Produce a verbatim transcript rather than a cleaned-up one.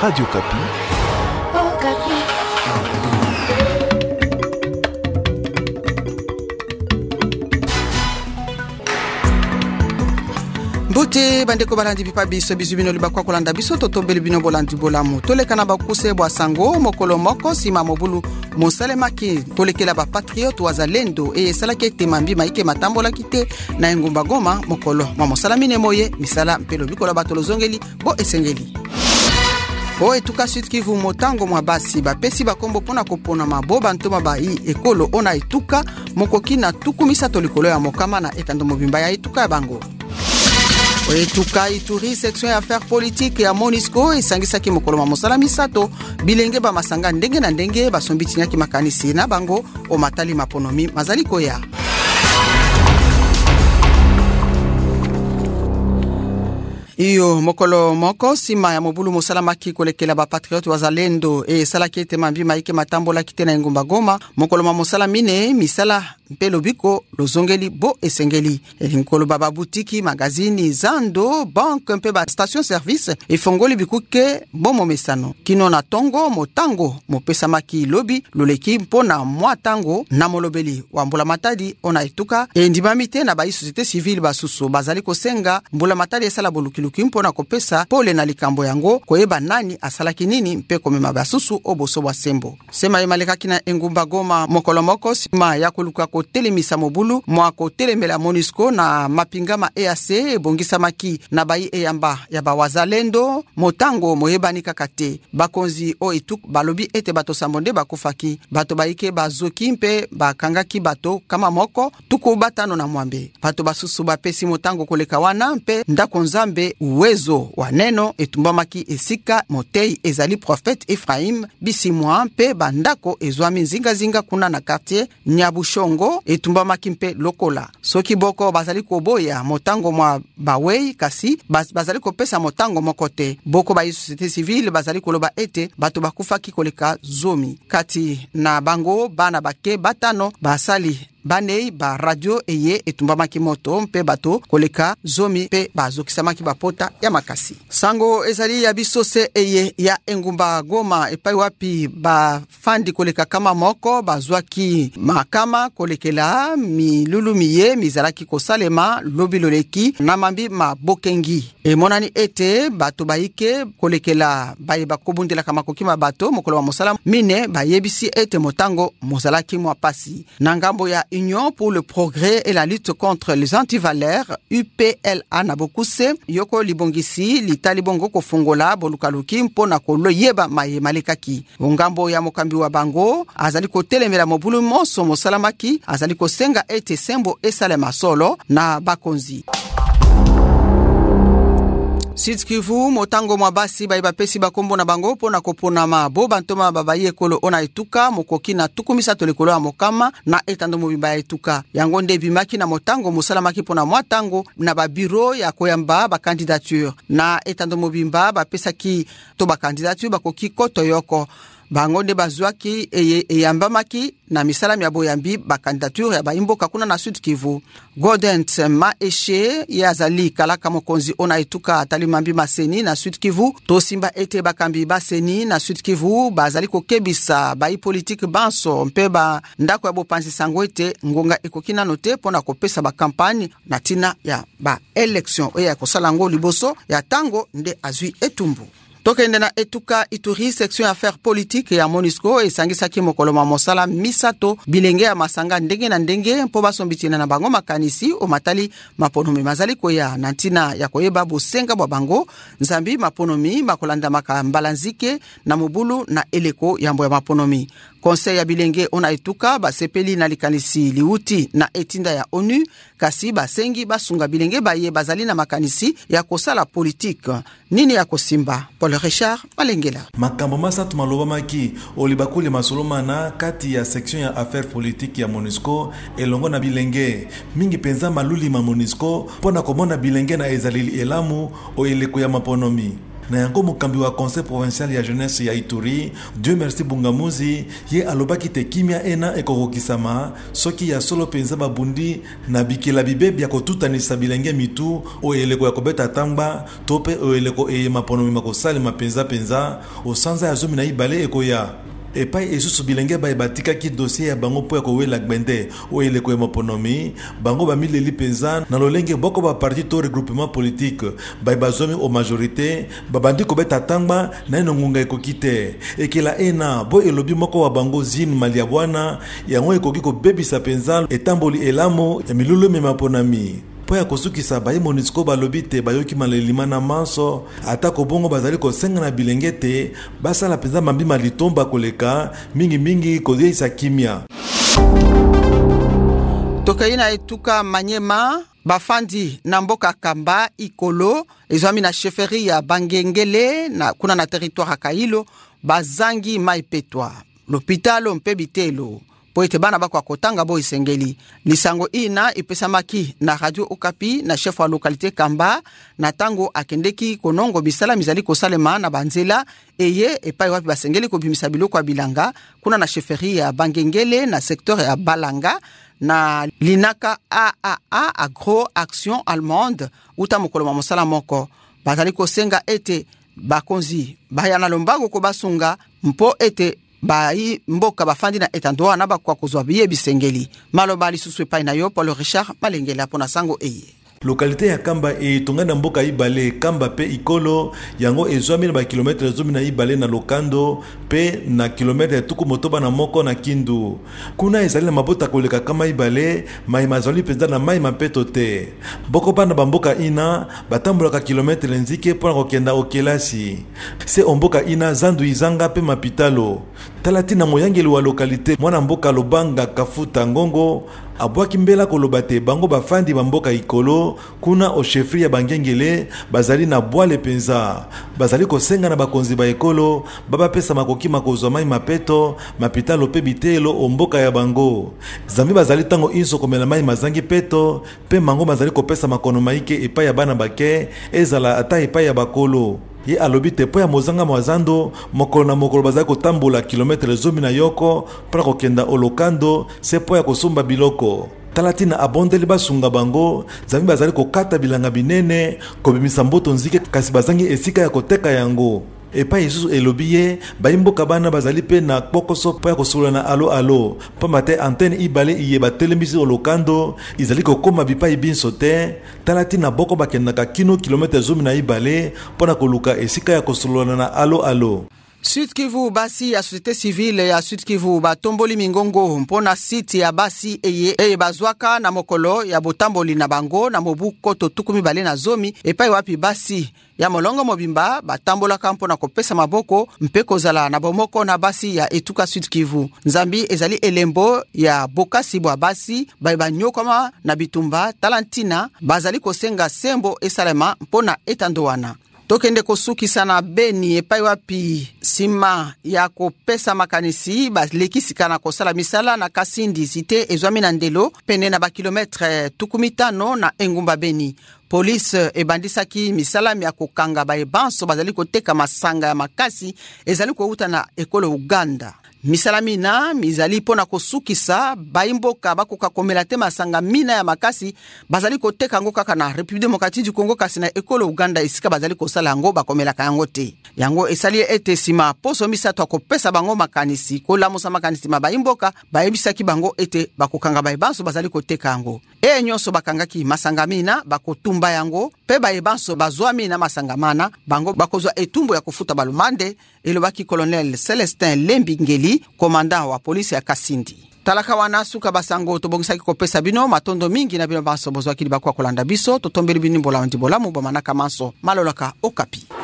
Radio Kapi. Oh, Kapi. Mbote bandeko balandi bipa biso bizubino libakwa kolanda biso totombeli bino bolandi bolamu tolekana bakuse bwa sango mokolo moko sima mobulu mosalemaki kolekela ba patriote wazalendo e salaki temambi maike matambola kite na engumba Goma mokolo mwa mosalamine moye misala mpelo bikola batolozongeli bo esengeli o etuka Sud Kivu motango mwa basi bapesi bakombo pona kopona maboba ntoma bai ekolo ona etuka mokoki na tukumisa tolikolo ya mokama na etando mobimba ya etuka ya bango. Etuka Ituri section ya affaires politique ya Monisco esangisaki mokolo ma mosala misato bilenge ba masanga ndenge na ndenge basombitinyaki makanisi na bango o matali maponomi mazali koya. Iyo mokolo moko sima ya mobulu mosalamaki kolekela ba patriote wazalendo e salaki temambi maike matambola kite na engumba Goma mokolo ma mosala mine misala mpelo biko lozongeli bo esengeli elinkolo baba boutique magazini zando banque mpe ba station service efongoli bikuke bomo mesano kino na tongo motango mopesa maki lobi loleki mpona mwa tango na molobeli wa mbula matadi ona etuka e ndimamite na ba société civile basusu bazali kosenga mbula matadi esala bolukiluki mpona kopesa pole na likambo yango koyeba nani asalaki nini mpe komema basusu oboso bwa sembo sema yemalekaki na engumba Goma mokolo moko sima ya koluka ko telemisa mobulu mwa ko telemela Monisco na mapingama E A C ebongisa maki na bai eyamba ya bawazalendo motango moyebani kakate bakonzi o etuk balobi ete bato sambonde bakufaki bato baike bazoki mpe bakangaki bato kama moko tuku batano na mwambe bato basusu bapesi motango koleka wana mpe ndako nzambe uwezo wa neno etumbamaki esika motei ezali prophète Ephraim bisimwa mpe bandako ezwami nzinga zinga kuna na quartier Nyabushongo etumbamaki mpe lokola soki boko bazali koboya motango mwa bawei kasi bazali kopesa motango mokote boko ba société civile bazali koloba ete bato bakufaki koleka zomi kati na bango bana bake batano basali banei ba radio eye etumbamaki moto mpe bato koleka zomi mpe bazokisamaki bapota ya makasi sango ezali ya biso se eye ya engumba Goma epai wapi ba fandi koleka kama moko bazwaki makama kolekela milulu miye mizalaki kosalema lobi loleki na mambi mabokengi e monani ete bato baike kolekela baye bakobundela kama kokima bato mokolo wa mosala mine bayebisi ete motango mozalaki mwa pasi na ngambo ya Union pour le progrès et la lutte contre les antivaleurs U P L A na bokuse yoko libongisi litali bongo kofungola bolukaluki mpona koloyeba maye malekaki ngambo ya mokambi wa bango azali kotelemela mobulu moso mosalamaki azali kosenga ete sembo esalema solo na bakonzi Sud Kivu motango mwa basi bai bapesi bakombo na bango pona kopona maboba ntoma babaye kolo ona etuka mokoki na tukumisa tolikolo ya mokama na etando mobimba ya etuka yango nde bimaki na motango mosalamaki pona mwa tango na ba bureau ya koyamba ba candidature na etando mobimba bapesaki to ba candidature bakoki koto yoko bango nde bazwaki eyambamaki na misalami ya boyambi ba candidature ya baimboka kuna na Sud Kivu Godent Maeshe ya zali kalaka mokonzi ona etuka atali mambi maseni na Sud Kivu to simba ete bakambi baseni na Sud Kivu bazali kokebisa bai politique banso mpe ba ndako ya bopanzi sango ete ngonga ekokina note pona kopesa ba campagne na tina ya ba election oya kosala ngo liboso ya tango nde azui etumbu Tokende na etuka Ituri section affaires politique ya Monisco esangisaki mokolo ma mosala misato bilenge ya masanga ndenge na ndenge mpo basombitina na bango makanisi o matali maponomi mazali koya na ntina ya koyeba bosenga bwa bango nzambi maponomi makolanda makambalanzike na mobulu na eleko yambo ya maponomi Conseil ya bilenge ona etuka basepeli na likanisi liuti na etinda ya ONU kasi basengi basunga bilenge baye bazali na makanisi ya kosala politique nini ya kosimba Paul Richard Malengela makambo masatu maloba maki olibakule masolomana kati ya section ya affaires politique ya Monisco elongo na bilenge mingi penza maluli ma Monisco pona komona bilenge na ezalili elamu o eleko ya maponomi na yango mokambi wa conseil provincial ya jeunesse ya Ituri Dieu merci Bungamuzi ye alobaki te kimia ena ekokokisama soki ya solo penza babundi na bikela bibebi ya kotutanisa bilenge mitu o eleko ya kobeta tamba tope o eleko eye maponomi makosale mapenza penza o sanza ya zomi na ibale ekoya epai esusu bilenge ba batika ki dossier ya bango po ya kowela gbende o eleko ya maponomi bango ba mileli penza na lolenge boko ba parti to regroupement politique ba bazomi o majorité ba bandi ko beta tangba na nongunga ekokite ekela ena bo elobi moko wa bango zin malia bwana yango ekoki ko bebisa penza etamboli elamo ya milulu me maponami po ya kosukisa baye MONUSCO balobi te bayoki malelima na manso ata kobongo bazali kosenga na bilenge te basala penza mambima litomba koleka mingi mingi kozeisa kimia. Tokaina etuka Manyema bafandi na mboka Kamba Ikolo ezwami na chefferie ya Bangengele na kuna na territoire Kailo bazangi maipetwa l'hôpital mpebitelo po ete bana bakwa kotanga bo isengeli lisango ina ipesamaki na Radio Okapi na chef wa localité Kamba na tango akendeki konongo bisala mizali kosalema na banzela eye epai wapi basengeli ko bimisa biloko ya bilanga kuna na chefferie ya Bangengele na secteur ya Balanga na linaka A A A Agro Action Allemande uta mokolo ma mosala moko bazali kosenga ete bakonzi bayana lombango ko basunga mpo ete bai mboka bafandi na etandoa na bakwa kozwa biye bisengeli maloba lisusu epai na yo Paul Richard Malengela pona sango eye. Localité ya Kamba e tonga na mboka ibale Kamba pe Ikolo yango ezwami na ba kilometre zomi na ibale na Lokando pe na kilometre tuku motoba na moko na Kindu kuna ezali na mabota koleka kama ibale mai mazali penza na mai mapeto te boko bana bamboka ina batambolaka kilometre nzike pona kokenda okelasi se omboka ina zandu izanga pe mapitalo talati na moyangeli wa localité mwana mboka Lobanga Kafuta Ngongo abwaki mbela koloba te bango bafandi bamboka Ikolo kuna o chefferie ya Bangengele bazali na bwale penza bazali kosenga na bakonzi ba ekolo baba pesa makoki makozwa mai mapeto mapitalo pe bitelo omboka ya bango zambi bazali tango inso komela mai mazangi peto pe mango bazali kopesa makono maike epai ya bana bake ezala ata epai ya bakolo ye alobi te po ya mozanga mwazando mokolo na mokolo bazali kotambola kilometre zomi na yoko para kokenda olokando se po ya kosomba biloko talatina abondeli basunga bango zambi bazali kokata bilanga binene kobimisa mboto nzike kasi bazangi esika ya koteka yango epai isusu elobi ye baimboka bana bazali pe na pokoso po ya kosola na alo alo pamba antenne ibale iye batelemisi olokando izali kokoma bipai binso te talati na boko bakendaka kino kilometre zomi na ibale pona koluka esika ya kosola na alo alo. Sud Kivu basi ya société civile ya Sud Kivu batomboli mingongo mpona site ya basi eye eye bazwaka na mokolo ya botamboli na bango na mobuko to tukumi bale na zomi epai wapi basi ya molongo mobimba batambola kampo na kopesa maboko mpeko zala na bomoko na basi ya etuka Sud Kivu nzambi ezali elembo ya bokasi bwa basi baiba nyokoma na bitumba talantina bazali kosenga sembo esalema mpona etandoana. Tokende kosuki sana Beni epai wapi sima ya kopesa makanisi balekisika na kosala misala na Kasindi site ezwami na ndelo pene na ba kilometre tukumitano na engumba Beni. Police ebandisaki misala ya kokanga ba ebanso bazali koteka masanga ya makasi ezali kouta na ekolo Uganda. Misala mina mizali pona kosukisa baimboka bakoka komela te masanga mina ya makasi bazali koteka ngo kaka na République démocratique du Congo kasi na ekolo Uganda esika bazali kosala ngo bakomela yango te yango esali ete sima poso misato akopesa bango makanisi kolamusa makanisi mabaimboka bayebisaki bango ete bakokanga baebanso bazali koteka ngo e nyonso bakangaki masanga mina bakotumba yango pe baebanso bazwami na masanga mana bango bakozwa etumbo ya kufuta balumande elobaki colonel Celestin Lembingeli commandant wa polisi ya Kasindi. Talaka wana suka basango tobongisaki kopesa bino matondo mingi na bino baso bozwaki libakwa kolanda biso totombeli binimbola ndimbola mu bamanaka manso malolaka Okapi.